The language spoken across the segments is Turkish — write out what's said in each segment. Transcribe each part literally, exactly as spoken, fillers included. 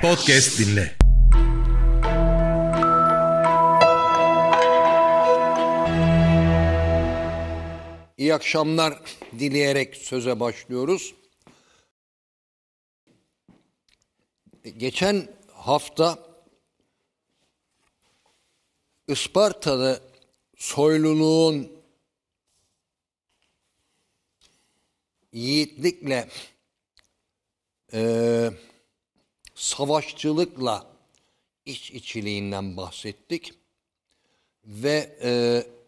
Podcast dinle. İyi akşamlar dileyerek söze başlıyoruz. Geçen hafta Isparta'da soyluluğun yiğitlikle, e, savaşçılıkla iç içiliğinden bahsettik. Ve e,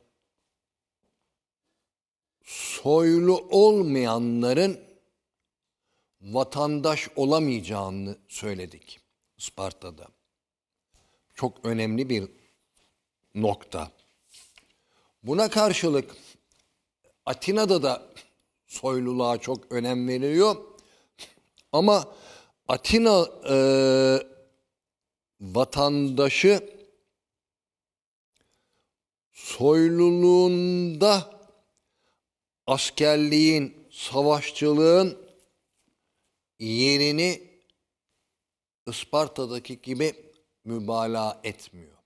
soylu olmayanların vatandaş olamayacağını söyledik Isparta'da. Çok önemli bir nokta. Buna karşılık Atina'da da soyluluğa çok önem veriliyor. Ama Atina e, vatandaşı soyluluğunda askerliğin, savaşçılığın yerini Isparta'daki gibi mübalağa etmiyor.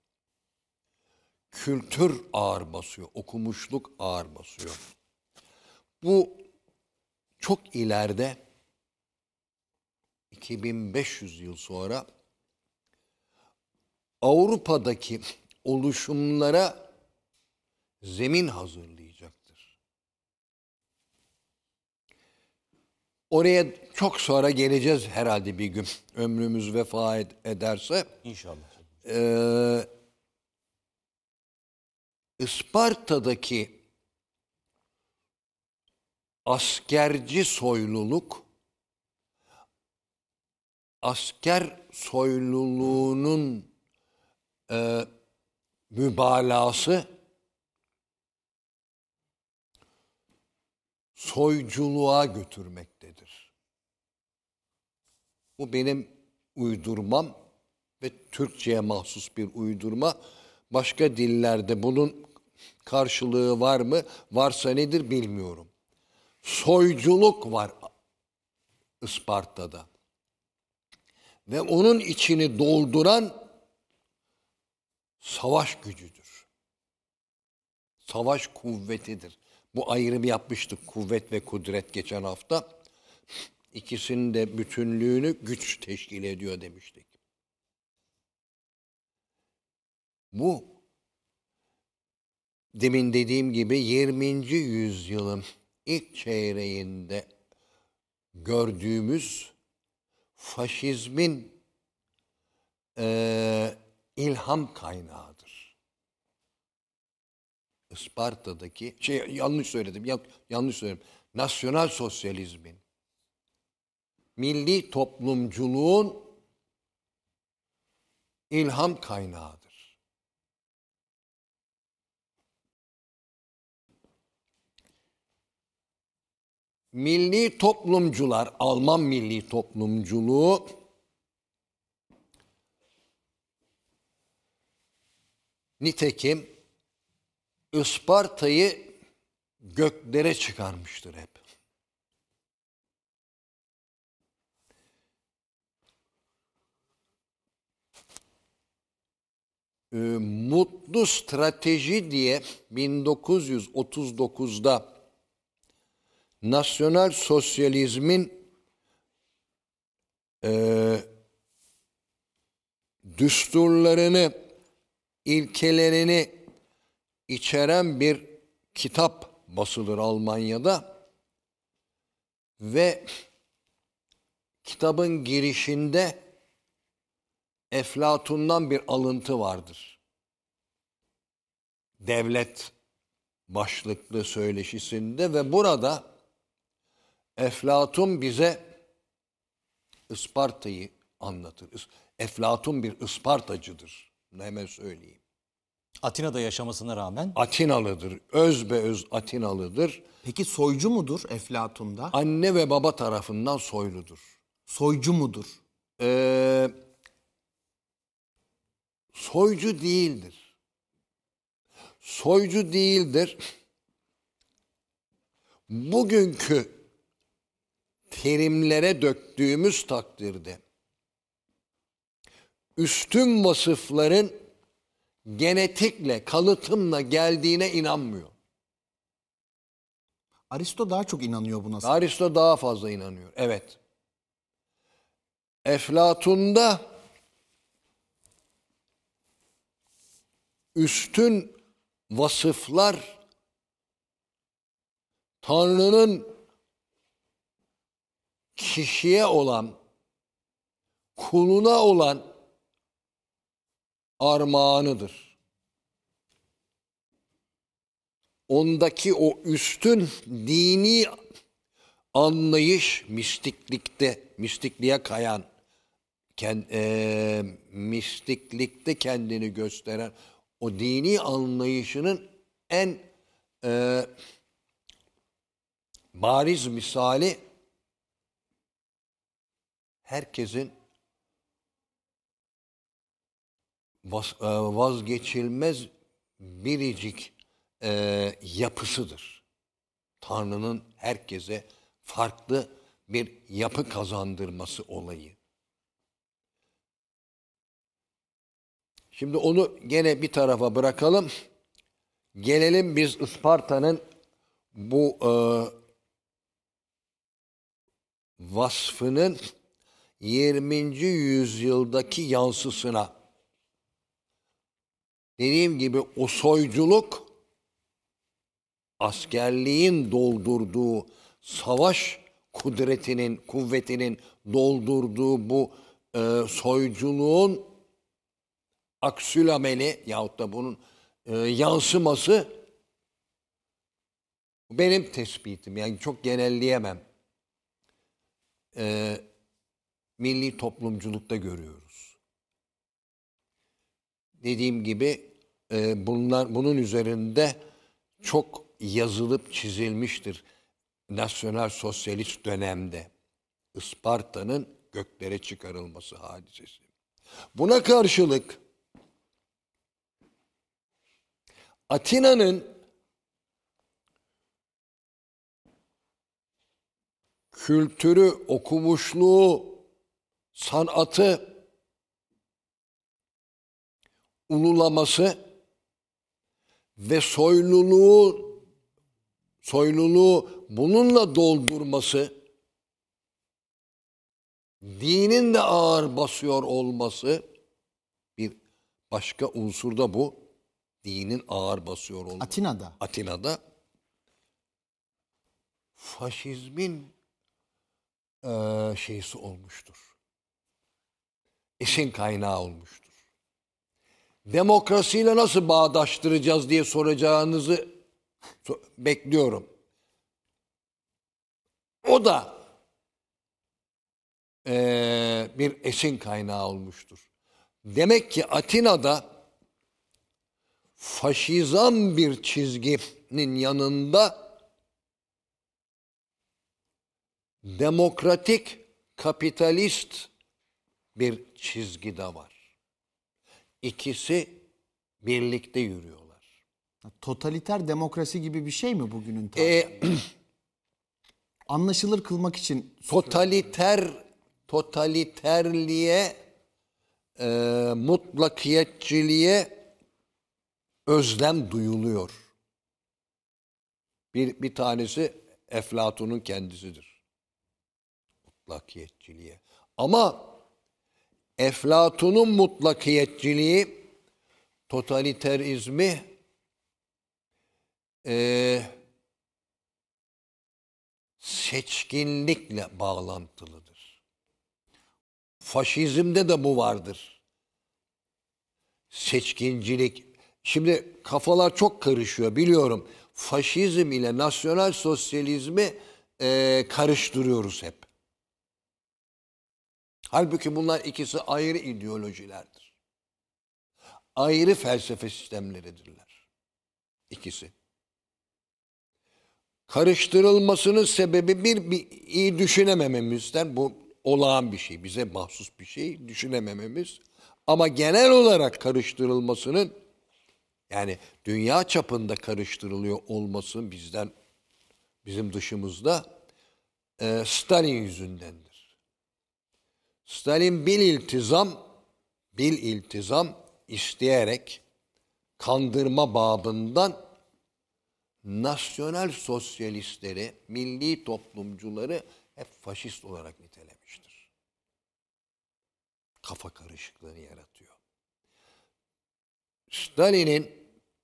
Kültür ağır basıyor, okumuşluk ağır basıyor. Bu çok ileride, iki bin beş yüz yıl sonra Avrupa'daki oluşumlara zemin hazırlayacaktır. Oraya çok sonra geleceğiz herhalde bir gün. Ömrümüz vefa ederse. İnşallah. Ee, Isparta'daki askerci soyluluk, asker soyluluğunun e, mübalağası soyculuğa götürmektedir. Bu benim uydurmam ve Türkçe'ye mahsus bir uydurma. Başka dillerde bunun karşılığı var mı? Varsa nedir bilmiyorum. Soyculuk var Isparta'da. Ve onun içini dolduran savaş gücüdür. Savaş kuvvetidir. Bu ayrımı yapmıştık, kuvvet ve kudret, geçen hafta. İkisinin de bütünlüğünü güç teşkil ediyor demiştik. Bu, demin dediğim gibi yirminci yüzyılın ilk çeyreğinde gördüğümüz faşizmin e, ilham kaynağıdır. Isparta'daki, şey yanlış söyledim, yan, yanlış söyledim. Nasyonal sosyalizmin, milli toplumculuğun ilham kaynağıdır. Milli toplumcular, Alman milli toplumculuğu nitekim Isparta'yı göklere çıkarmıştır hep. Ee, Mutlu Strateji diye bin dokuz yüz otuz dokuzda Nasyonal Sosyalizmin e, düsturlarını, ilkelerini içeren bir kitap basılır Almanya'da ve kitabın girişinde Eflatun'dan bir alıntı vardır. Devlet başlıklı söyleşisinde ve burada Eflatun bize Isparta'yı anlatır. Eflatun bir Ispartacıdır. Bunu hemen söyleyeyim. Atina'da yaşamasına rağmen. Atinalıdır. Özbeöz Atinalıdır. Peki soycu mudur Eflatun'da? Anne ve baba tarafından soyludur. Soycu mudur? Ee, soycu değildir. Soycu değildir. Bugünkü terimlere döktüğümüz takdirde üstün vasıfların genetikle, kalıtımla geldiğine inanmıyor. Aristo daha çok inanıyor buna. Aristo daha fazla inanıyor. Evet. Eflatun'da üstün vasıflar Tanrı'nın kişiye olan, kuluna olan armağanıdır. Ondaki o üstün dini anlayış mistiklikte, mistikliğe kayan, kend, e, mistiklikte kendini gösteren o dini anlayışının en e, bariz misali herkesin vaz, e, vazgeçilmez biricik e, yapısıdır. Tanrı'nın herkese farklı bir yapı kazandırması olayı. Şimdi onu gene bir tarafa bırakalım. Gelelim biz Isparta'nın bu e, vasfının yirminci yüzyıldaki yansısına. Dediğim gibi o soyculuk askerliğin doldurduğu, savaş kudretinin, kuvvetinin doldurduğu bu e, soyculuğun aksülameli yahut da bunun e, yansıması benim tespitim. Yani çok genelleyemem. E, milli toplumculukta görüyoruz. Dediğim gibi e, bunlar bunun üzerinde çok yazılıp çizilmiştir. Nasyonal sosyalist dönemde Isparta'nın göklere çıkarılması hadisesi. Buna karşılık Atina'nın kültürü, okumuşluğu, sanatı ululaması ve soyluluğu soyluluğu bununla doldurması, dinin de ağır basıyor olması bir başka unsur da bu. Dinin ağır basıyor olması. Atina'da. Atina'da faşizmin e, şeysi olmuştur. Esin kaynağı olmuştur. Demokrasiyle nasıl bağdaştıracağız diye soracağınızı so- bekliyorum. O da e, bir esin kaynağı olmuştur. Demek ki Atina'da faşizan bir çizginin yanında demokratik, kapitalist bir çizgi de var. İkisi birlikte yürüyorlar. Totaliter demokrasi gibi bir şey mi bugünün tabiri? E, Anlaşılır kılmak için totaliter, totaliterliğe, e, mutlakiyetçiliğe özlem duyuluyor. Bir, bir tanesi Eflatun'un kendisidir. Mutlakiyetçiliğe. Ama Eflatun'un mutlakiyetçiliği totaliterizmi e, seçkinlikle bağlantılıdır. Faşizmde de bu vardır. Seçkincilik. Şimdi kafalar çok karışıyor biliyorum. Faşizm ile nasyonal sosyalizmi e, karıştırıyoruz hep. Halbuki bunlar ikisi ayrı ideolojilerdir. Ayrı felsefe sistemleridirler. İkisi. Karıştırılmasının sebebi bir, bir iyi düşünemememizden, bu olağan bir şey, bize mahsus bir şey, düşünemememiz. Ama genel olarak karıştırılmasının, yani dünya çapında karıştırılıyor olması bizden, bizim dışımızda e, Stalin yüzündendir. Stalin bil iltizam bil iltizam isteyerek kandırma babından nasyonal sosyalistleri, milli toplumcuları hep faşist olarak nitelemiştir. Kafa karışıklığını yaratıyor. Stalin'in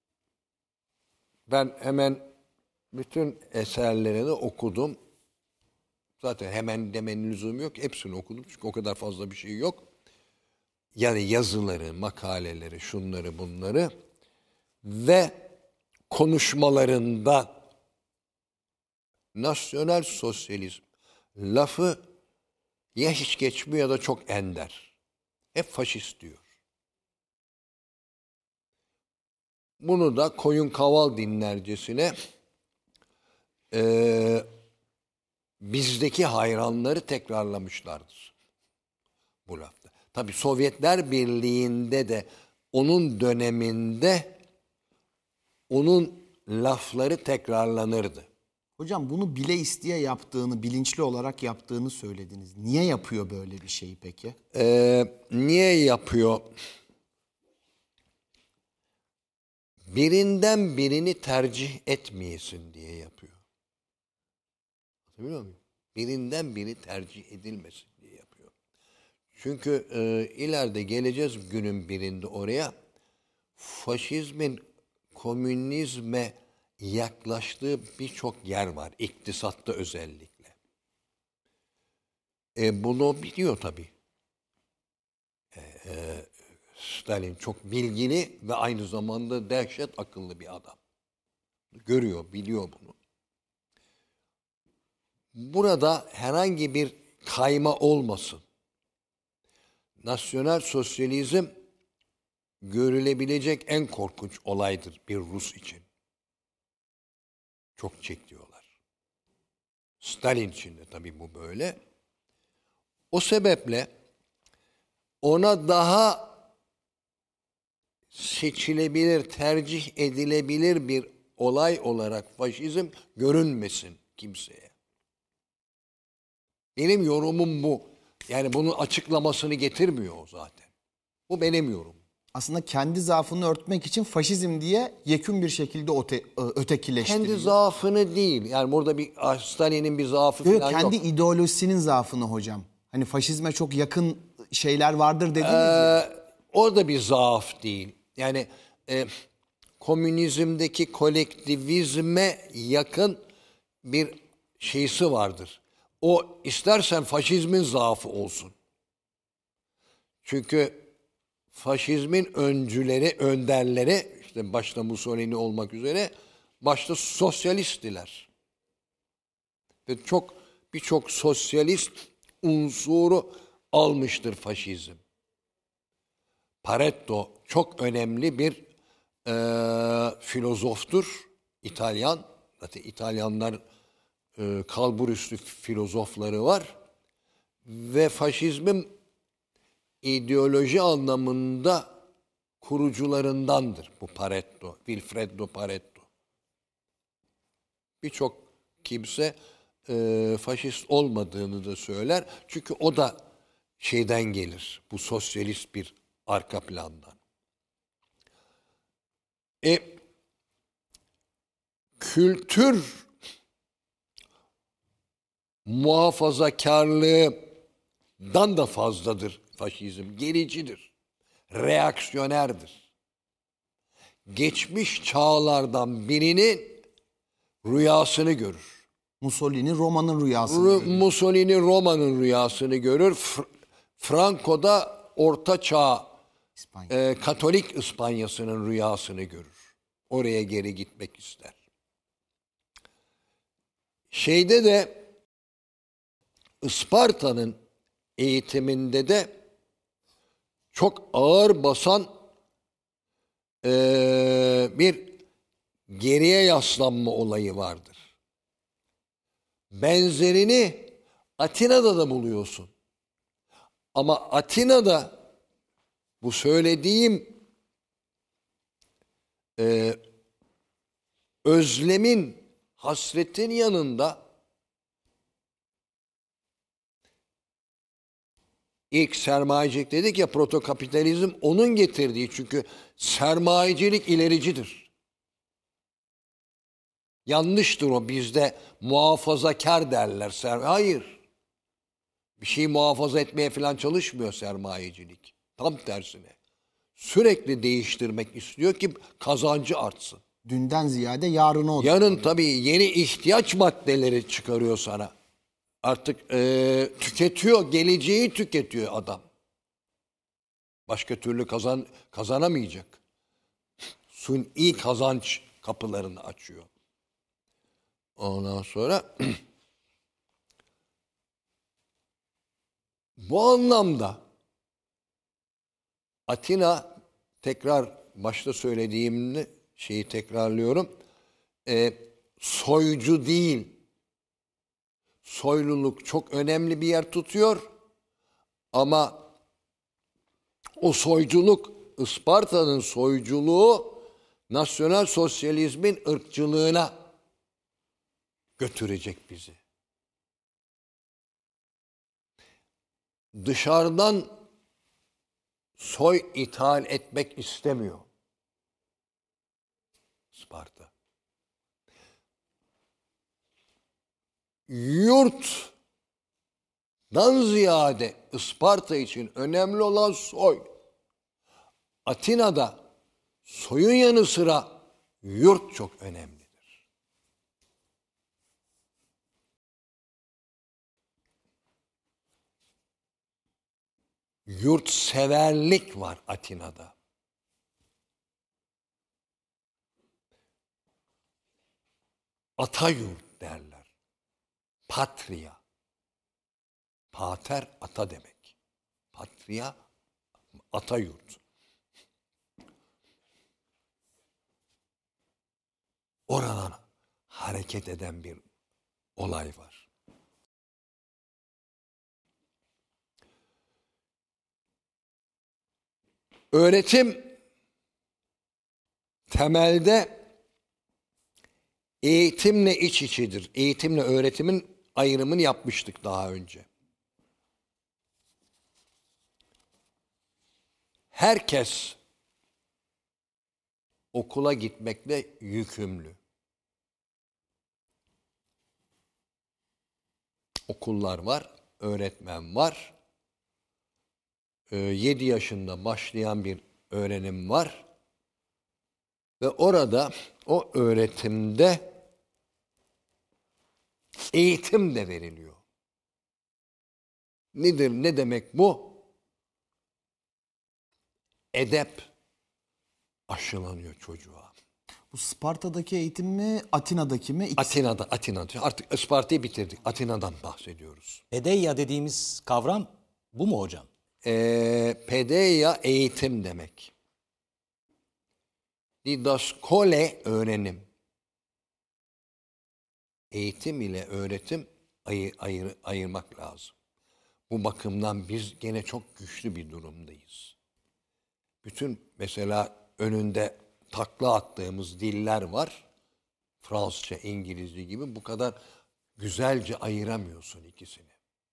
ben hemen bütün eserlerini okudum. Zaten hemen demenin lüzumu yok. Hepsini okudum çünkü o kadar fazla bir şey yok. Yani yazıları, makaleleri, şunları bunları ve konuşmalarında nasyonel sosyalizm lafı ya hiç geçmiyor ya da çok ender. Hep faşist diyor. Bunu da koyun kaval dinlercesine e, bizdeki hayranları tekrarlamışlardır bu lafta. Tabii Sovyetler Birliği'nde de onun döneminde onun lafları tekrarlanırdı. Hocam bunu bile isteye yaptığını, bilinçli olarak yaptığını söylediniz. Niye yapıyor böyle bir şeyi peki? Ee, niye yapıyor? Birinden birini tercih etmeyesin diye yapıyor. Biliyor muyum? Birinden biri tercih edilmesin diye yapıyor. Çünkü e, ileride geleceğiz günün birinde oraya. Faşizmin komünizme yaklaştığı birçok yer var. İktisatta özellikle. E, bunu biliyor tabii. E, e, Stalin çok bilgili ve aynı zamanda dehşet akıllı bir adam. Görüyor, biliyor bunu. Burada herhangi bir kayma olmasın. Nasyonel sosyalizm görülebilecek en korkunç olaydır bir Rus için. Çok çekiyorlar. Stalin için de tabii bu böyle. O sebeple ona daha seçilebilir, tercih edilebilir bir olay olarak faşizm görünmesin kimseye. Benim yorumum bu. Yani bunun açıklamasını getirmiyor o zaten. Bu benim yorumum. Aslında kendi zaafını örtmek için faşizm diye yekün bir şekilde öte, ötekileştiriyor. Kendi zaafını değil. Yani burada bir Stalin'in bir zaafı Yok, falan kendi yok. ideolojisinin zaafını hocam. Hani faşizme çok yakın şeyler vardır dediniz ya. Ee, o da bir zaaf değil. Yani e, komünizmdeki kolektivizme yakın bir şeysi vardır. O istersen faşizmin zaafı olsun. Çünkü faşizmin öncüleri, önderleri, işte başta Mussolini olmak üzere, başta sosyalisttiler. Ve çok birçok sosyalist unsuru almıştır faşizm. Pareto çok önemli bir e, filozoftur, İtalyan. Zaten İtalyanlar e, kalburüstü filozofları var. Ve faşizmin ideoloji anlamında kurucularındandır bu Pareto, Vilfredo Pareto. Birçok kimse e, faşist olmadığını da söyler. Çünkü o da şeyden gelir, bu sosyalist bir arka plandan. E, kültür muhafazakarlığından da fazladır faşizm. Gericidir, reaksiyonerdir. Geçmiş çağlardan birinin rüyasını görür. Mussolini Roma'nın rüyasını R- görüyor. Mussolini Roma'nın rüyasını görür. Fr- Franco da Orta Çağ İspanya. e, Katolik İspanyası'nın rüyasını görür. Oraya geri gitmek ister. Şeyde de Isparta'nın eğitiminde de çok ağır basan e, bir geriye yaslanma olayı vardır. Benzerini Atina'da da buluyorsun. Ama Atina'da bu söylediğim e, özlemin, hasretin yanında İlk sermayecilik dedik ya, protokapitalizm onun getirdiği, çünkü sermayecilik ilericidir. Yanlıştır o, bizde muhafazakar derler. Ser Hayır. Bir şeyi muhafaza etmeye falan çalışmıyor sermayecilik. Tam tersine. Sürekli değiştirmek istiyor ki kazancı artsın. Dünden ziyade yarına odaklı. Yarın tabii yeni ihtiyaç maddeleri çıkarıyor sana. Artık e, tüketiyor, geleceği tüketiyor adam. Başka türlü kazan kazanamayacak. Suni kazanç kapılarını açıyor. Ondan sonra bu anlamda Atina, tekrar başta söylediğimde şeyi tekrarlıyorum. E, soycu değil. Soyluluk çok önemli bir yer tutuyor. Ama o soyculuk, Isparta'nın soyculuğu nasyonal sosyalizmin ırkçılığına götürecek bizi. Dışarıdan soy ithal etmek istemiyor Isparta. Yurttan ziyade Isparta için önemli olan soy. Atina'da soyun yanı sıra yurt çok önemlidir. Yurtseverlik var Atina'da. Atayurt derler. Patria. Pater ata demek. Patria atayurt. Oradan hareket eden bir olay var. Öğretim temelde eğitimle iç içedir. Eğitimle öğretimin ayrımını yapmıştık daha önce. Herkes okula gitmekle yükümlü. Okullar var, öğretmen var. yedi yaşında başlayan bir öğrenim var. Ve orada o öğretimde eğitim de veriliyor. Nedir, ne demek bu? Edep aşılanıyor çocuğa. Bu Sparta'daki eğitim mi, Atina'daki mi? İkisi... Atina'da, Atina'da. Artık Isparta'yı bitirdik. Atina'dan bahsediyoruz. Pedeia dediğimiz kavram bu mu hocam? Ee, pedeia eğitim demek. Didaskole öğrenim. Eğitim ile öğretim ayır, ayır, ayırmak lazım. Bu bakımdan biz gene çok güçlü bir durumdayız. Bütün mesela önünde takla attığımız diller var. Fransızca, İngilizce gibi, bu kadar güzelce ayıramıyorsun ikisini.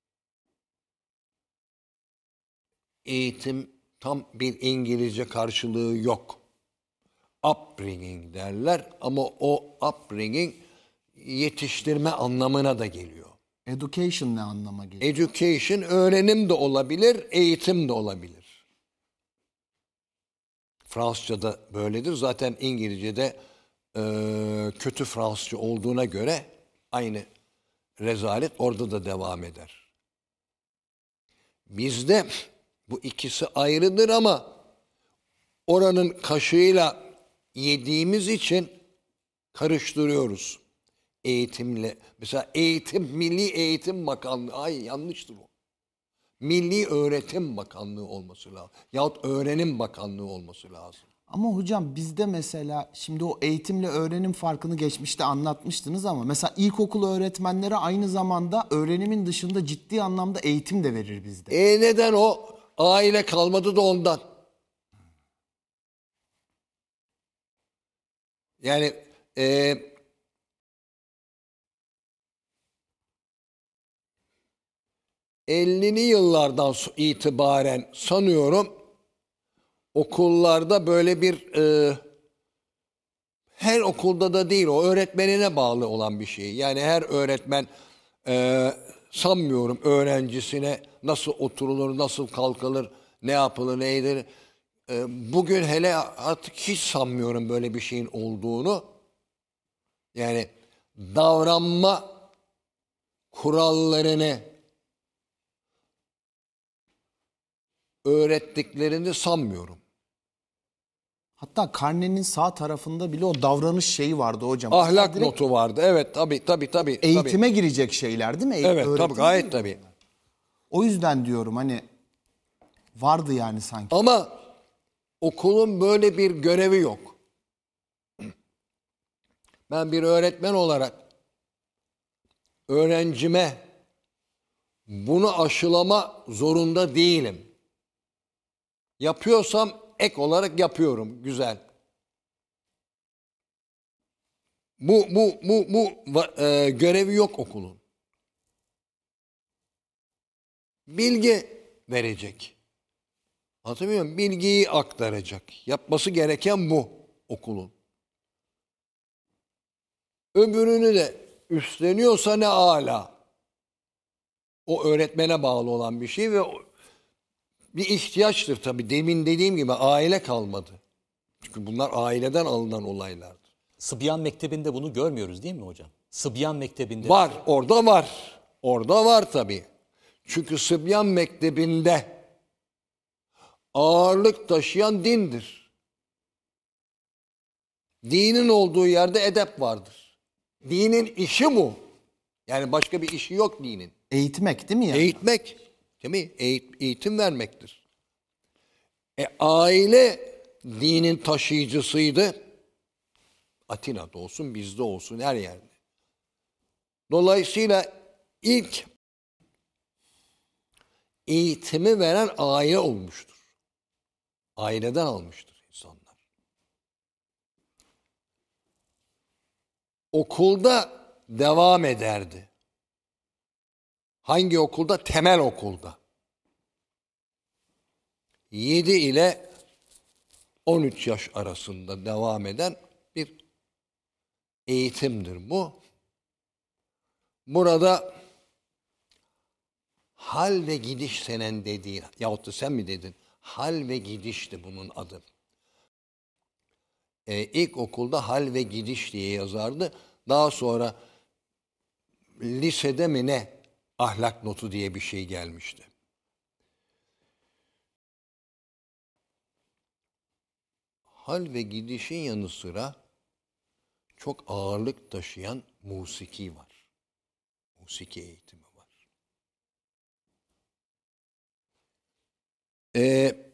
Eğitim tam bir İngilizce karşılığı yok. Upbringing derler ama o upbringing yetiştirme anlamına da geliyor. Education ne anlama geliyor? Education öğrenim de olabilir, eğitim de olabilir. Fransızca'da böyledir. Zaten İngilizce'de e, kötü Fransızca olduğuna göre aynı rezalet orada da devam eder. Bizde bu ikisi ayrıdır ama oranın kaşığıyla yediğimiz için karıştırıyoruz. Eğitimle. Mesela eğitim, Milli Eğitim Bakanlığı. Ay yanlıştır o. Milli Öğretim Bakanlığı olması lazım. Yahut Öğrenim Bakanlığı olması lazım. Ama hocam bizde mesela şimdi o eğitimle öğrenim farkını geçmişte anlatmıştınız ama mesela ilkokul öğretmenleri aynı zamanda öğrenimin dışında ciddi anlamda eğitim de verir bizde. E neden o? Aile kalmadı da ondan. Yani e, ellili yıllardan itibaren sanıyorum okullarda böyle bir e, her okulda da değil, o öğretmenine bağlı olan bir şey. Yani her öğretmen e, sanmıyorum öğrencisine nasıl oturulur, nasıl kalkılır, ne yapılır, ne edilir. E, bugün hele artık hiç sanmıyorum böyle bir şeyin olduğunu. Yani davranma kurallarını öğrettiklerini sanmıyorum. Hatta karnenin sağ tarafında bile o davranış şeyi vardı hocam. Ahlak Direkt notu vardı. Evet, tabii tabii tabii. eğitime tabii. girecek şeyler değil mi? E- Evet, öğretim tabii gayet değil. tabii. O yüzden diyorum hani vardı yani sanki. Ama okulun böyle bir görevi yok. Ben bir öğretmen olarak öğrencime bunu aşılama zorunda değilim. Yapıyorsam ek olarak yapıyorum. Güzel. Bu bu bu bu e, görevi yok okulun. Bilgi verecek. Anlatabiliyor muyum? Bilgiyi aktaracak. Yapması gereken bu okulun. Öbürünü de üstleniyorsa ne âlâ. O öğretmene bağlı olan bir şey ve bir ihtiyaçtır tabii. Demin dediğim gibi aile kalmadı. Çünkü bunlar aileden alınan olaylardır. Sıbyan Mektebi'nde bunu görmüyoruz değil mi hocam? Sıbyan Mektebi'nde. Var, orada var. Orada var tabii. Çünkü Sıbyan Mektebi'nde ağırlık taşıyan dindir. Dinin olduğu yerde edep vardır. Dinin işi bu. Yani başka bir işi yok dinin. Eğitmek değil mi yani? Eğitmek, değil mi? Eğit, eğitim vermektir. E, aile dinin taşıyıcısıydı. Atina'da olsun, bizde olsun, her yerde. Dolayısıyla ilk eğitimi veren aile olmuştur. Aileden almıştır insanlar. Okulda devam ederdi. Hangi okulda? Temel okulda. yedi ile on üç yaş arasında devam eden bir eğitimdir bu. Burada hal ve gidiş senin dediğin, yahut da sen mi dedin? Hal ve gidişti bunun adı. Ee, ilk okulda hal ve gidiş diye yazardı. Daha sonra lisede mi ne ahlak notu diye bir şey gelmişti. Hal ve gidişin yanı sıra çok ağırlık taşıyan musiki var. Musiki eğitimi var. Ee,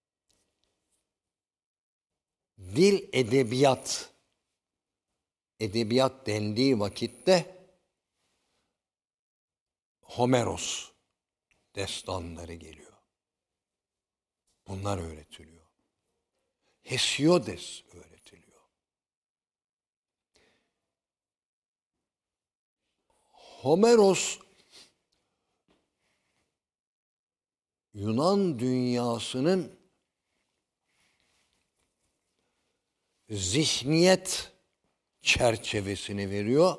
dil, edebiyat, edebiyat dendiği vakitte Homeros destanları geliyor. Bunlar öğretiliyor. Hesiodes öğretiliyor. Homeros Yunan dünyasının zihniyet çerçevesini veriyor.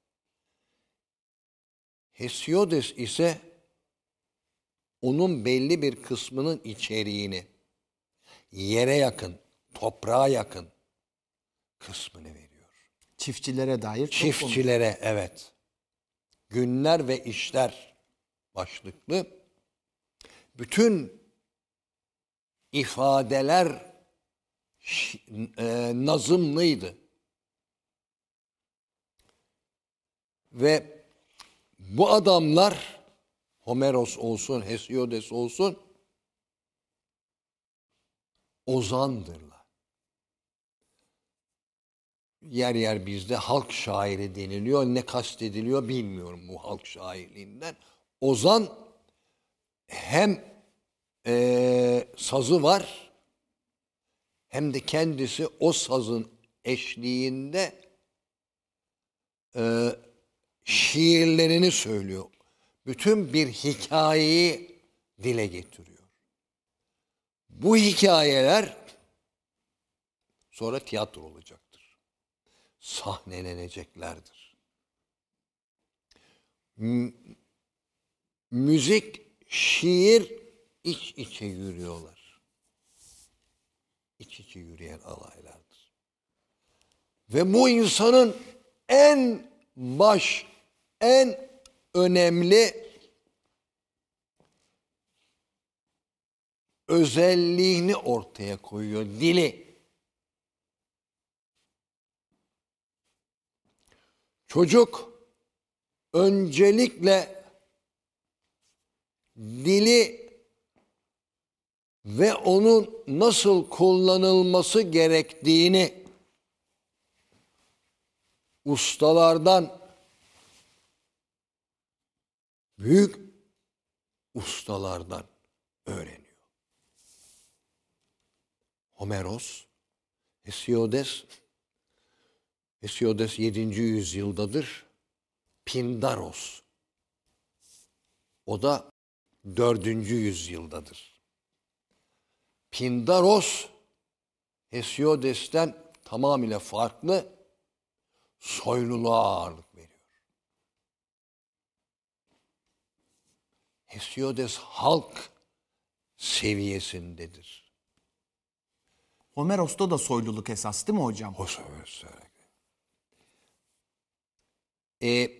Hesiodes ise onun belli bir kısmının içeriğini, yere yakın, toprağa yakın kısmını veriyor. Çiftçilere dair. çok Çiftçilere, evet. Günler ve işler başlıklı. Bütün ifadeler e, nazımlıydı. Ve bu adamlar, Homeros olsun, Hesiodes olsun, ozandırlar. Yer yer bizde halk şairi deniliyor. Ne kastediliyor bilmiyorum bu halk şairliğinden. Ozan hem e, sazı var hem de kendisi o sazın eşliğinde e, şiirlerini söylüyor. bütün bir hikayeyi dile getiriyor. Bu hikayeler sonra tiyatro olacaktır. Sahneleneceklerdir. M- müzik, şiir iç içe yürüyorlar. İç içe yürüyen alaylardır. Ve bu insanın en baş, en önemli özelliğini ortaya koyuyor, dili. Çocuk öncelikle dili ve onun nasıl kullanılması gerektiğini ustalardan, büyük ustalardan öğreniyor. Homeros, Hesiodes, Hesiodes yedinci yüzyıldadır. Pindaros, o da dördüncü yüzyıldadır. Pindaros, Hesiodes'ten tamamıyla farklı, soyluluğa ağırlık veriyor. Hesiodes halk seviyesindedir. Homeros'ta da soyluluk esas değil mi hocam? O söyle. E,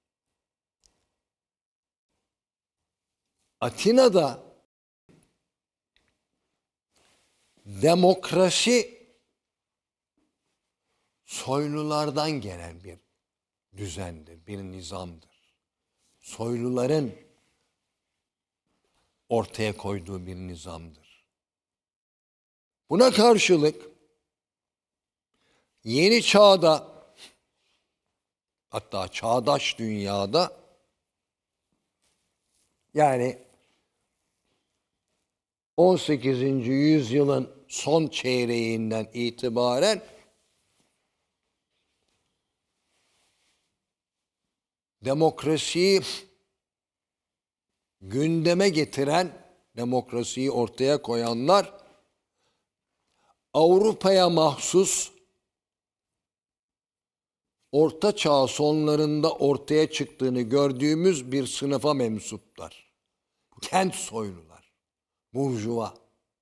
Atina'da demokrasi soylulardan gelen bir düzendir, bir nizamdır. Soyluların ortaya koyduğu bir nizamdır. Buna karşılık yeni çağda, hatta çağdaş dünyada, yani on sekizinci yüzyılın son çeyreğinden itibaren demokrasiyi gündeme getiren, demokrasiyi ortaya koyanlar Avrupa'ya mahsus Orta Çağ sonlarında ortaya çıktığını gördüğümüz bir sınıfa mensuplar. Kent soylular, burjuva.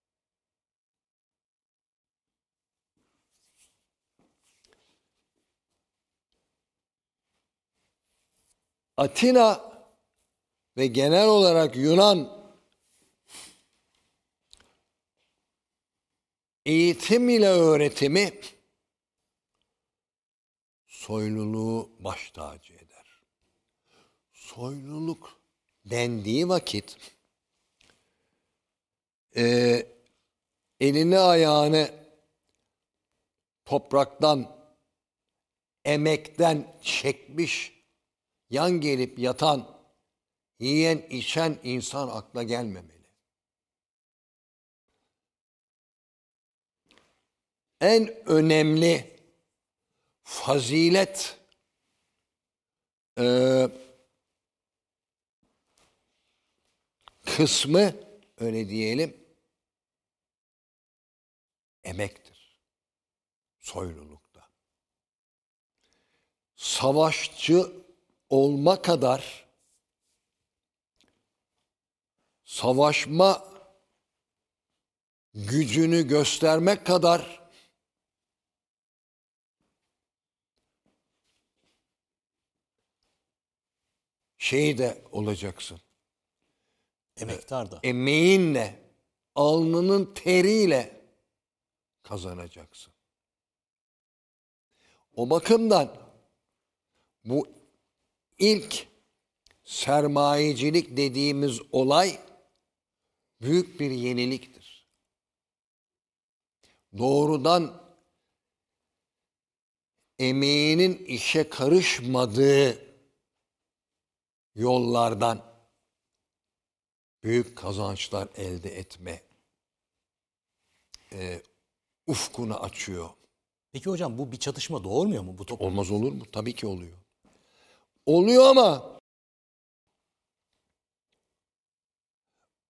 Atina ve genel olarak Yunan eğitim ile öğretimi soyluluğu baş tacı eder. Soyluluk dendiği vakit e, elini ayağını topraktan, emekten çekmiş, yan gelip yatan, yiyen içen insan akla gelmemeli. En önemli fazilet e, kısmı, öyle diyelim, emektir. Soylulukta. Savaşçı olma kadar savaşma gücünü göstermek kadar şey de olacaksın. Emektar da. Emeğinle, alnının teriyle kazanacaksın. O bakımdan bu ilk sermayecilik dediğimiz olay büyük bir yeniliktir. Doğrudan emeğinin işe karışmadığı yollardan büyük kazançlar elde etme e, ufkunu açıyor. Peki hocam bu bir çatışma doğurmuyor mu bu toplum? Olmaz olur mu? Tabii ki oluyor. Oluyor ama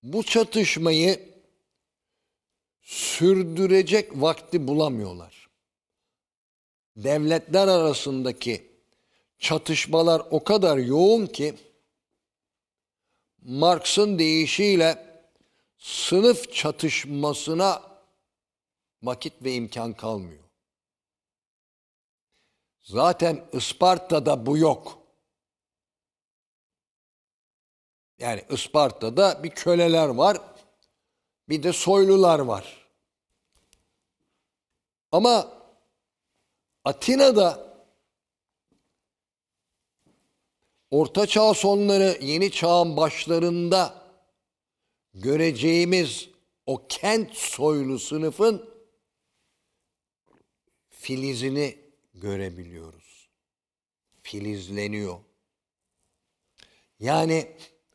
bu çatışmayı sürdürecek vakti bulamıyorlar. Devletler arasındaki çatışmalar o kadar yoğun ki Marx'ın deyişiyle sınıf çatışmasına vakit ve imkan kalmıyor. Zaten Isparta'da bu yok. Yani Isparta'da bir köleler var, bir de soylular var. Ama Atina'da Orta Çağ sonları, Yeni Çağ'ın başlarında göreceğimiz o kent soylu sınıfın filizini görebiliyoruz. Filizleniyor. Yani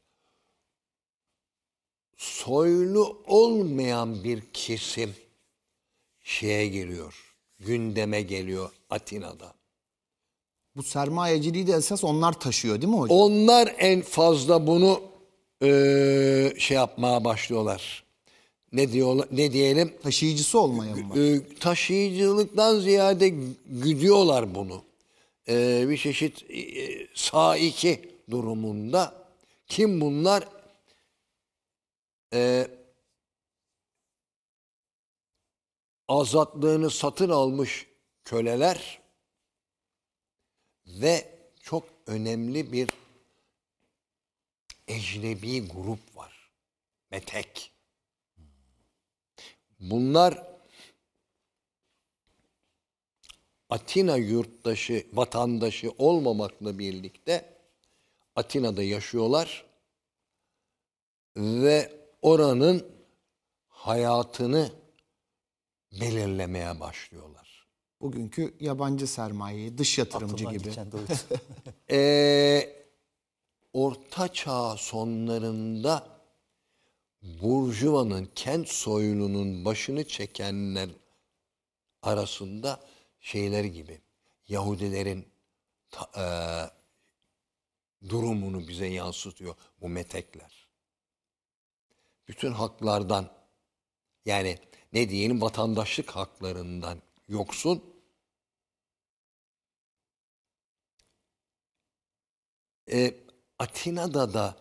soylu olmayan bir kesim şeye geliyor, gündeme geliyor Atina'da. Bu sermayeciliği de esas onlar taşıyor değil mi hocam? Onlar en fazla bunu e, şey yapmaya başlıyorlar. Ne diyorlar? Ne diyelim? Taşıyıcısı olmaya mı? E, taşıyıcılıktan ziyade güdüyorlar bunu. E, bir çeşit e, saiki durumunda. Kim bunlar? E, azatlığını satın almış köleler ve çok önemli bir ecnebi grup var. Metek. Bunlar Atina yurttaşı, vatandaşı olmamakla birlikte Atina'da yaşıyorlar ve oranın hayatını belirlemeye başlıyorlar. Bugünkü yabancı sermayeyi, dış yatırımcı Aklımdan gibi. geçen de oydu. Ee, Orta Çağ sonlarında Burjuva'nın, kent soyununun başını çekenler arasında şeyler gibi, Yahudilerin ta, e, durumunu bize yansıtıyor bu metekler. Bütün haklardan, yani ne diyelim, vatandaşlık haklarından yoksun, e, Atina'da da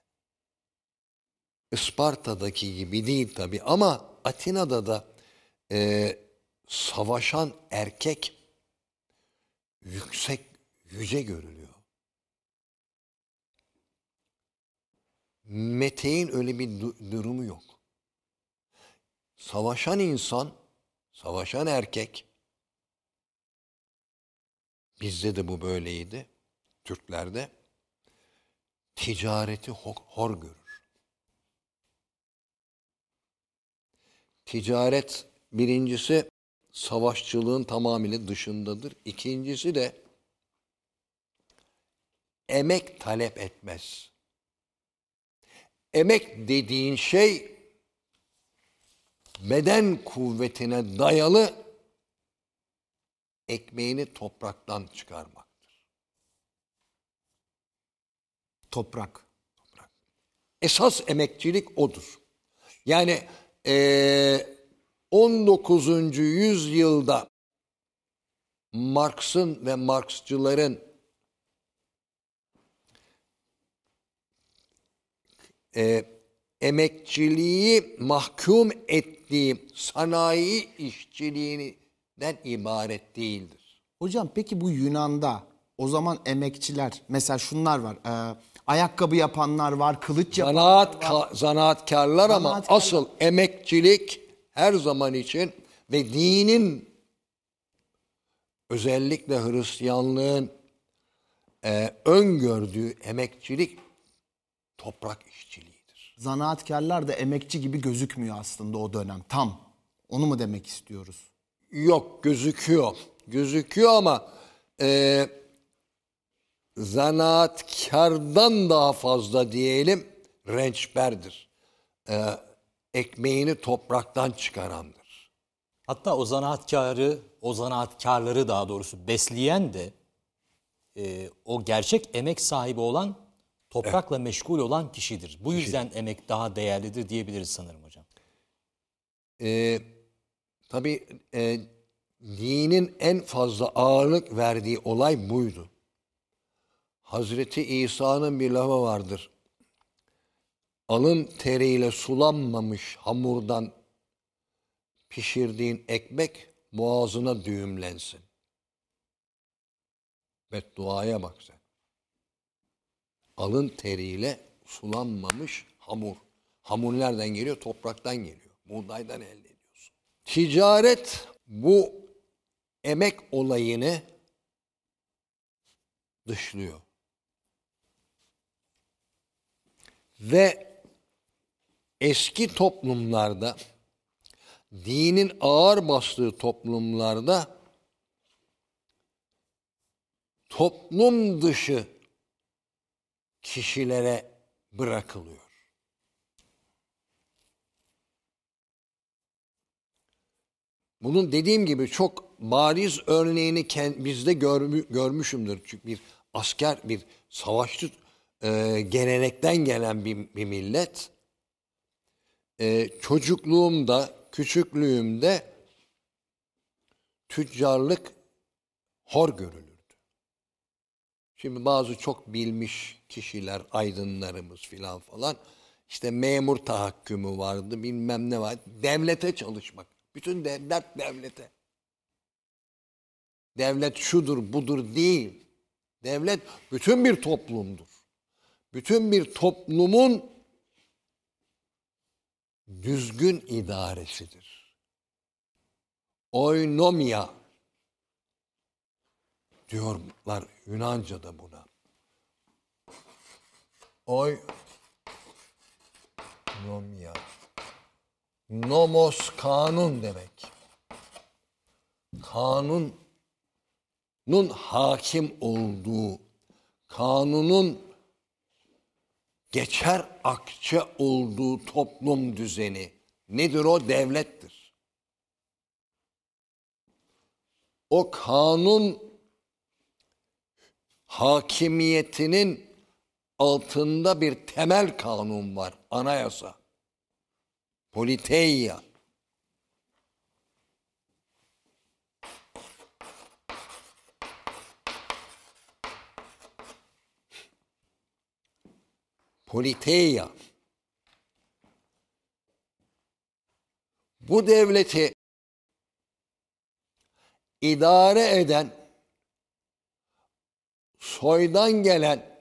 Isparta'daki gibi değil tabii, ama Atina'da da e, savaşan erkek yüksek, yüce görülüyor. Meteğin öyle bir du- durumu yok. Savaşan insan, savaşan erkek, bizde de bu böyleydi, Türklerde, ticareti hor, hor görür. Ticaret birincisi savaşçılığın tamamıyla dışındadır. İkincisi de emek talep etmez. Emek dediğin şey beden kuvvetine dayalı ekmeğini topraktan çıkarmaktır. Toprak. Esas emekçilik odur. Yani Ee, on dokuzuncu yüzyılda Marx'ın ve Marksçıların e, emekçiliği mahkum ettiği sanayi işçiliğinden ibaret değildir. Hocam peki bu Yunan'da o zaman emekçiler, mesela şunlar var. E, ayakkabı yapanlar var, kılıç yapanlar Zanaat, var. ka, zanaatkarlar ama Zanaatkarlar. asıl emekçilik her zaman için ve dinin, özellikle Hristiyanlığın e, öngördüğü emekçilik toprak işçiliğidir. Zanaatkarlar da emekçi gibi gözükmüyor aslında o dönem. Tam. Onu mu demek istiyoruz? Yok, gözüküyor. Gözüküyor ama e, zanaatkardan daha fazla diyelim rençberdir. E, ekmeğini topraktan çıkarandır. Hatta o zanaatkarı, o zanaatkarları daha doğrusu besleyen de e, o gerçek emek sahibi olan Toprakla meşgul olan kişidir. Bu yüzden emek daha değerlidir diyebiliriz sanırım hocam. Ee, tabii e, dinin en fazla ağırlık verdiği olay buydu. Hazreti İsa'nın bir lafı vardır. Alın teriyle sulanmamış hamurdan pişirdiğin ekmek boğazına düğümlensin. Bedduaya bak sen. Alın teriyle sulanmamış hamur. Hamur nereden geliyor? Topraktan geliyor. Buğdaydan elde ediyorsun. Ticaret bu emek olayını dışlıyor. Ve eski toplumlarda, dinin ağır bastığı toplumlarda toplum dışı kişilere bırakılıyor. Bunun dediğim gibi çok bariz örneğini bizde görmüşümdür. Çünkü bir asker, bir savaşçı e, gelenekten gelen bir, bir millet. E, çocukluğumda, küçüklüğümde tüccarlık hor görülürdü. Şimdi bazı çok bilmiş kişiler, aydınlarımız filan falan, işte memur tahakkümü vardı, bilmem ne var. Devlete çalışmak. Bütün dert devlete. Devlet şudur, budur değil. Devlet bütün bir toplumdur. Bütün bir toplumun düzgün idaresidir. Oinomia diyorlar Yunanca'da buna. Oinomia. Nomos kanun demek. Kanunun hakim olduğu, kanunun geçer akçe olduğu toplum düzeni nedir o? Devlettir. O kanun hakimiyetinin altında bir temel kanun var. Anayasa. Politeia. Politeia. Bu devleti idare eden, soydan gelen,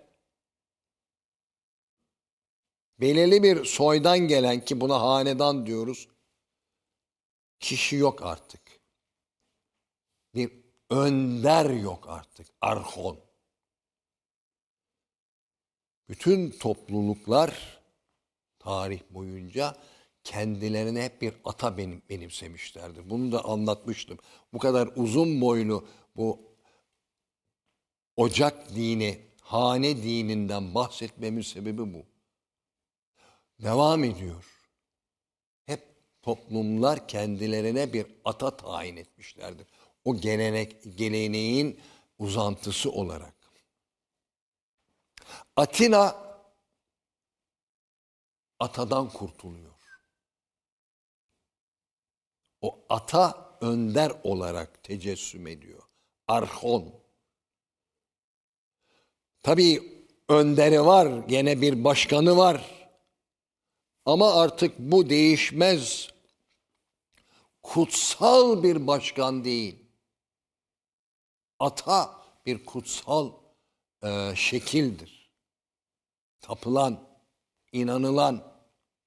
belirli bir soydan gelen, ki buna hanedan diyoruz, kişi yok artık. Bir önder yok artık, arhon. Bütün topluluklar tarih boyunca kendilerine hep bir ata benim, benimsemişlerdir. Bunu da anlatmıştım. Bu kadar uzun boylu bu ocak dini, hane dininden bahsetmemin sebebi bu. Devam ediyor. Hep toplumlar kendilerine bir ata tayin etmişlerdir. O gelenek, geleneğin uzantısı olarak. Atina atadan kurtuluyor. O ata önder olarak tecessüm ediyor. Arhon. Tabii önderi var, gene bir başkanı var. Ama artık bu değişmez. Kutsal bir başkan değil. Ata bir kutsal e, şekildir. Tapılan, inanılan.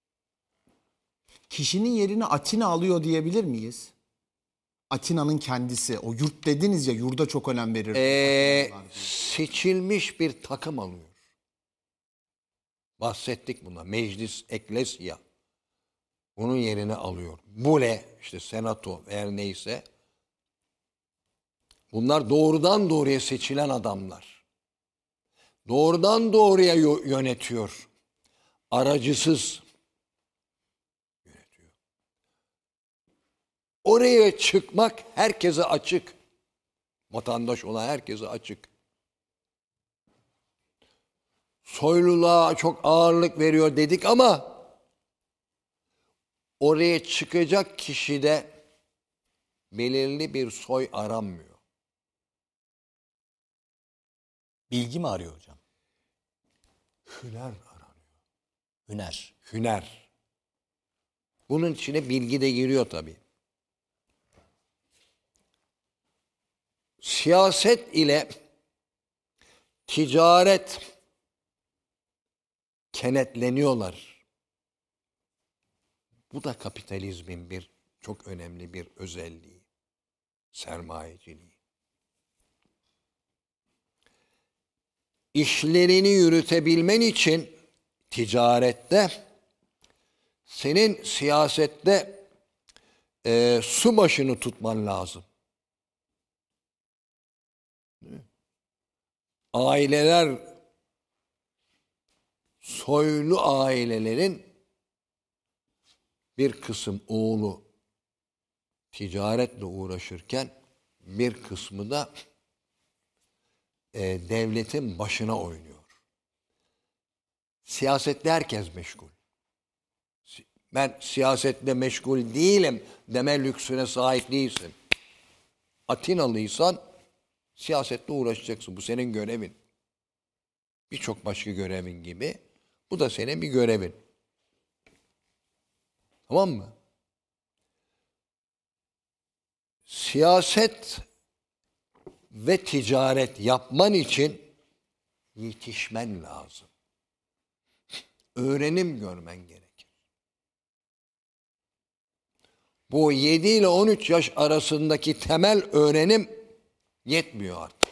Kişinin yerini Atina alıyor diyebilir miyiz? Atina'nın kendisi. O yurt dediniz ya, yurda çok önem verir. Ee, seçilmiş bir takım alıyor. Bahsettik buna. Meclis, eklesya. Bunun yerini alıyor. Bule, işte senato eğer neyse. Bunlar doğrudan doğruya seçilen adamlar. Doğrudan doğruya yönetiyor. Aracısız yönetiyor. Oraya çıkmak herkese açık. Vatandaş olan herkese açık. soyluluğa çok ağırlık veriyor dedik ama oraya çıkacak kişide belirli bir soy aranmıyor. Bilgi mi arıyor hocam? Hüner aranıyor. Hüner. Hüner. Bunun içine bilgi de giriyor tabii. Siyaset ile ticaret kenetleniyorlar. Bu da kapitalizmin bir çok önemli bir özelliği. Sermayeciliği. İşlerini yürütebilmen için ticarette, senin siyasette e, su başını tutman lazım. Aileler, soylu ailelerin bir kısım oğlu ticaretle uğraşırken bir kısmı da e, devletin başına oynuyor. Siyasette herkes meşgul. Ben siyasetle meşgul değilim deme lüksüne sahip değilsin. Atinalıysan siyasetle uğraşacaksın. Bu senin görevin. Birçok başka görevin gibi. Bu da senin bir görevin. Tamam mı? Siyaset ve ticaret yapman için yetişmen lazım. Öğrenim görmen gerekir. Bu yedi ile on üç yaş arasındaki temel öğrenim yetmiyor artık.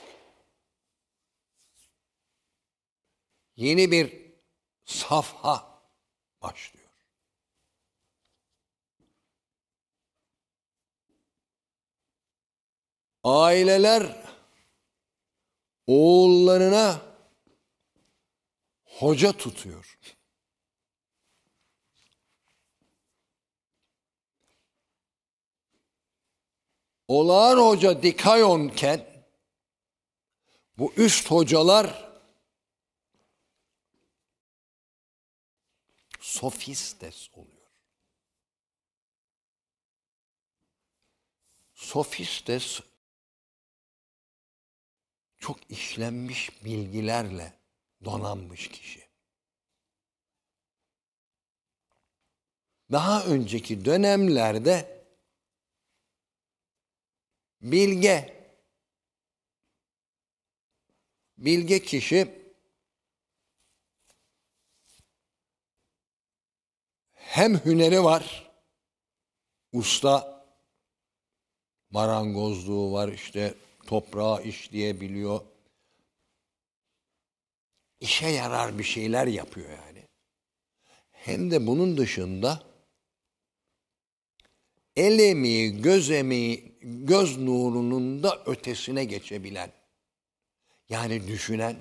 Yeni bir safha başlıyor. Aileler oğullarına hoca tutuyor. Olağan hoca Dikayonken bu üst hocalar sofistes oluyor. Sofistes çok işlenmiş bilgilerle donanmış kişi. Daha önceki dönemlerde bilge, bilge kişi hem hüneri var, usta, marangozluğu var, işte toprağı işleyebiliyor. İşe yarar bir şeyler yapıyor yani. Hem de bunun dışında el emeği, göz emeği, göz nurunun da ötesine geçebilen, yani düşünen,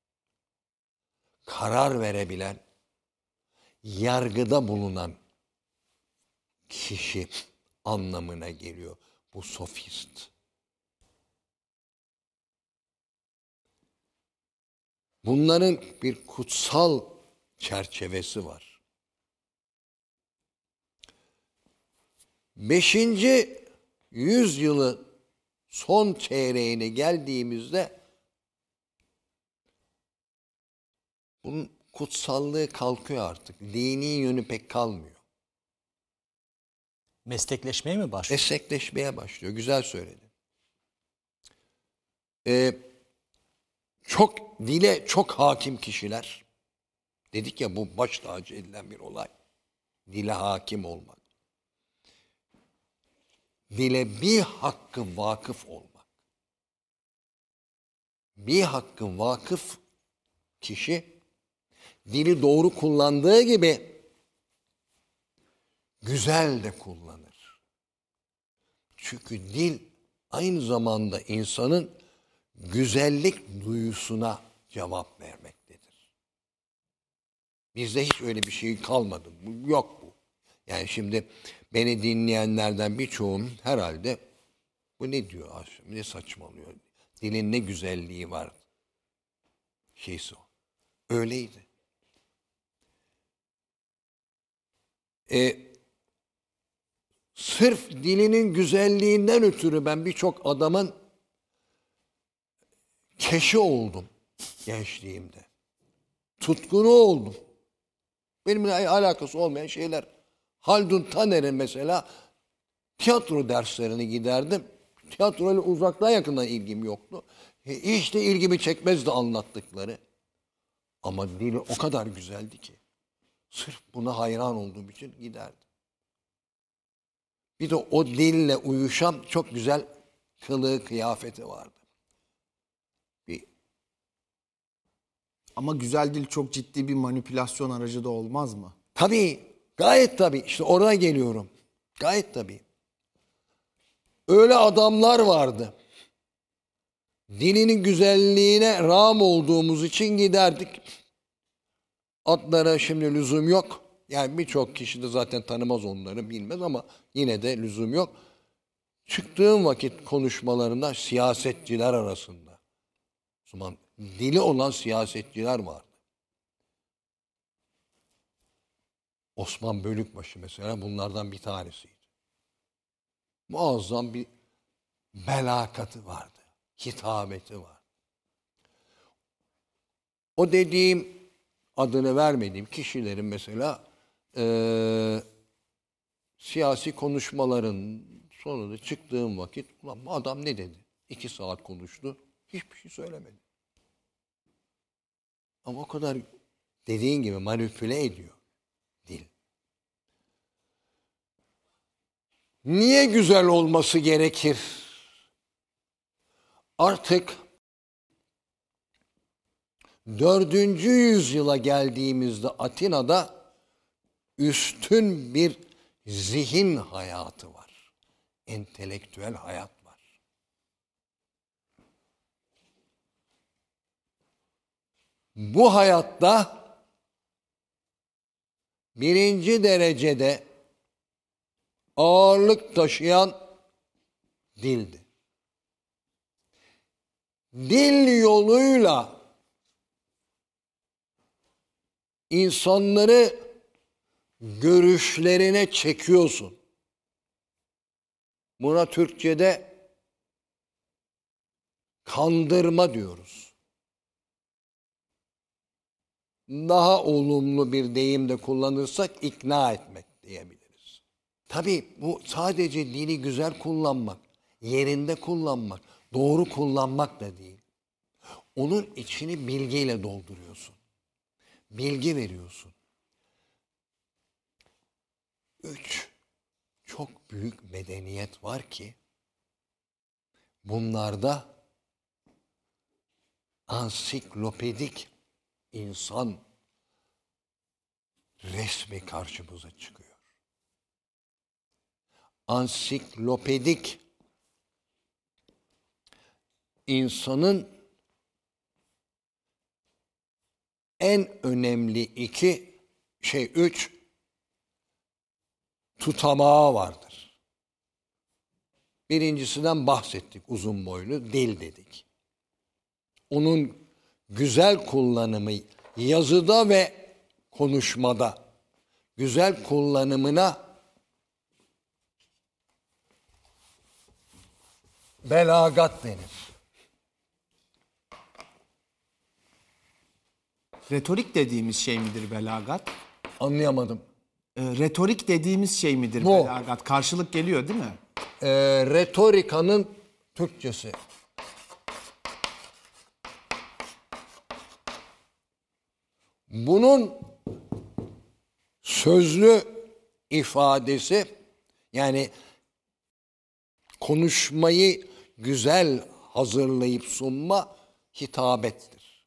karar verebilen, yargıda bulunan kişi anlamına geliyor bu sofist. Bunların bir kutsal çerçevesi var. Beşinci yüzyılı son çeyreğine geldiğimizde bunun kutsallığı kalkıyor artık. Dini yönü pek kalmıyor. Meslekleşmeye mi başlıyor? Meslekleşmeye başlıyor. Güzel söyledin. Ee, çok dile çok hakim kişiler. Dedik ya, bu baş tacı edilen bir olay. Dile hakim olmak. Dile bir hakkı vakıf olmak. Bir hakkı vakıf kişi dili doğru kullandığı gibi güzel de kullanır. Çünkü dil aynı zamanda insanın güzellik duyusuna cevap vermektedir. Bizde hiç öyle bir şey kalmadı. Yok bu. Yani şimdi beni dinleyenlerden birçoğum herhalde bu ne diyor aslında, ne saçmalıyor. Dilin ne güzelliği var. Şeysi o. Öyleydi. E, sırf dilinin güzelliğinden ötürü ben birçok adamın keşi oldum gençliğimde. Tutkunu oldum. Benimle alakası olmayan şeyler. Haldun Taner'in mesela tiyatro derslerini giderdim. Tiyatroyla uzaktan yakından ilgim yoktu. Hiç de ilgimi çekmezdi anlattıkları. Ama dili o kadar güzeldi ki. Sırf buna hayran olduğum için giderdim. Bir de o dille uyuşan çok güzel kılığı, kıyafeti vardı. Bir... Ama güzel dil çok ciddi bir manipülasyon aracı da olmaz mı? Tabii, gayet tabii. İşte oraya geliyorum. Gayet tabii. Öyle adamlar vardı. Dilinin güzelliğine rağm olduğumuz için giderdik. Adlara şimdi lüzum yok. Yani birçok kişi de zaten tanımaz onları, bilmez ama yine de lüzum yok. Çıktığım vakit konuşmalarında siyasetçiler arasında, o zaman dili olan siyasetçiler vardı. Osman Bölükbaşı mesela bunlardan bir tanesiydi. Muazzam bir belakatı vardı, hitabeti var. O dediğim, adını vermediğim kişilerin mesela e, siyasi konuşmaların sonunda çıktığım vakit, ulan bu adam ne dedi? İki saat konuştu, hiçbir şey söylemedi. Ama o kadar dediğin gibi manipüle ediyor dil. Niye güzel olması gerekir? Artık dördüncü yüzyıla geldiğimizde Atina'da üstün bir zihin hayatı var. Entelektüel hayat var. Bu hayatta birinci derecede ağırlık taşıyan dildi. Dil yoluyla insanları görüşlerine çekiyorsun. Buna Türkçe'de kandırma diyoruz. Daha olumlu bir deyim de kullanırsak ikna etmek diyebiliriz. Tabii bu sadece dili güzel kullanmak, yerinde kullanmak, doğru kullanmak da değil. Onun içini bilgiyle dolduruyorsun. Bilgi veriyorsun. Üç, çok büyük medeniyet var ki bunlarda ansiklopedik insan resmi karşımıza çıkıyor. Ansiklopedik insanın en önemli iki şey üç tutamağı vardır. Birincisinden bahsettik, uzun boylu dil dedik. Onun güzel kullanımı yazıda ve konuşmada, güzel kullanımına belagat denir. Retorik dediğimiz şey midir belagat? Anlayamadım. E, retorik dediğimiz şey midir Bu. belagat? Karşılık geliyor değil mi? E, retorikanın Türkçesi. Bunun sözlü ifadesi, yani konuşmayı güzel hazırlayıp sunma, hitabettir.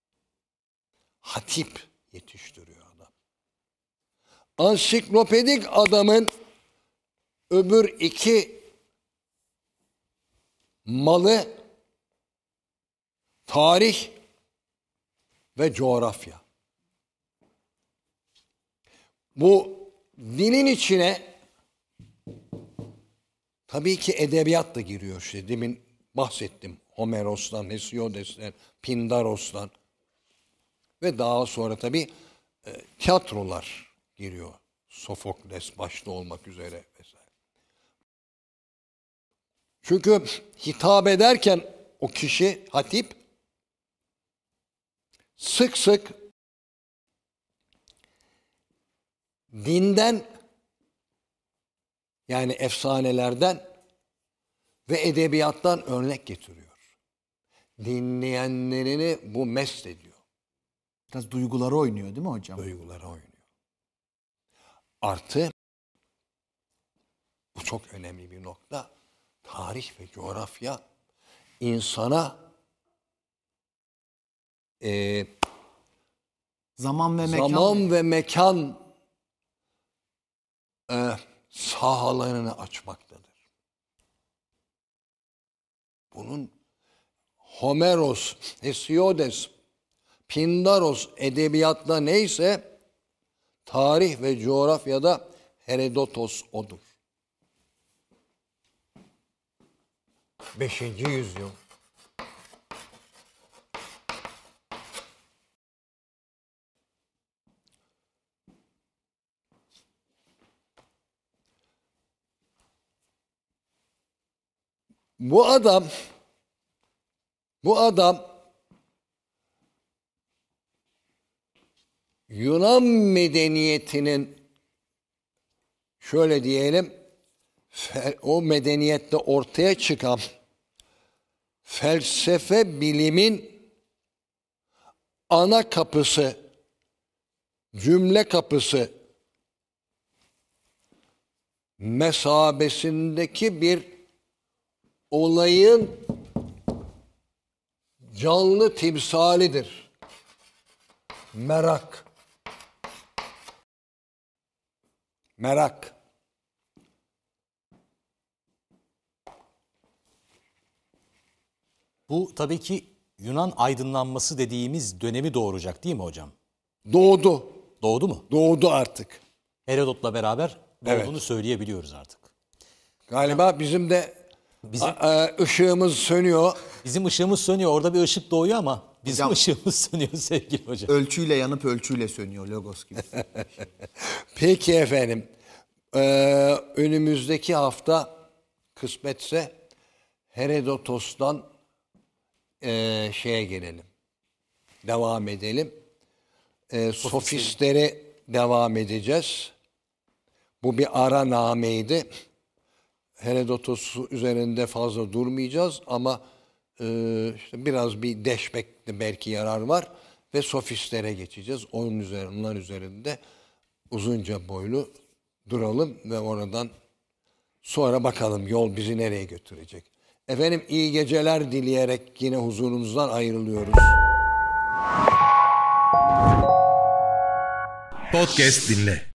Hatip yetiştiriyor adam. Ansiklopedik adamın öbür iki malı tarih ve coğrafya. Bu dilin içine tabii ki edebiyat da giriyor. İşte demin bahsettim. Homeros'tan, Hesiodes'ten, Pindaros'tan. Ve daha sonra tabii e, tiyatrolar giriyor. Sofokles başta olmak üzere vesaire. Çünkü hitap ederken o kişi hatip sık sık dinden, yani efsanelerden ve edebiyattan örnek getiriyor. Dinleyenlerini bu mest ediyor. Biraz duyguları oynuyor değil mi hocam? Duygulara oynuyor. Artı, bu çok önemli bir nokta, tarih ve coğrafya insana e, Zaman ve mekan. zaman ve mekan e, sahalarını açmaktadır. Bunun Homeros, Hesiodes, Pindaros edebiyatta neyse tarih ve coğrafyada Herodotos odur. Beşinci yüzyıl. Bu adam bu adam Yunan medeniyetinin, şöyle diyelim, o medeniyette ortaya çıkan felsefe bilimin ana kapısı, cümle kapısı mesabesindeki bir olayın canlı timsalidir. Merak. Merak. Bu tabii ki Yunan aydınlanması dediğimiz dönemi doğuracak değil mi hocam? Doğdu. Doğdu mu? Doğdu artık. Herodot'la beraber doğduğunu Evet. söyleyebiliyoruz artık. Galiba bizim de Bizim, a- a- ışığımız sönüyor. bizim ışığımız sönüyor. Orada bir ışık doğuyor ama bizim Hocam- ışığımız sönüyor sevgili hocam. Ölçüyle yanıp ölçüyle sönüyor Logos gibi. Peki efendim. Ee, önümüzdeki hafta kısmetse Herodotos'tan ee, şeye gelelim. Devam edelim. Ee, sofistlere devam edeceğiz. Bu bir ara nameydi. Herodotos üzerinde fazla durmayacağız ama e, işte biraz bir deşmekte belki yarar var ve sofistlere geçeceğiz. Onun üzerinde, onlar üzerinde uzunca boylu duralım ve oradan sonra bakalım yol bizi nereye götürecek. Efendim iyi geceler dileyerek yine huzurunuzdan ayrılıyoruz. Podcast dinle.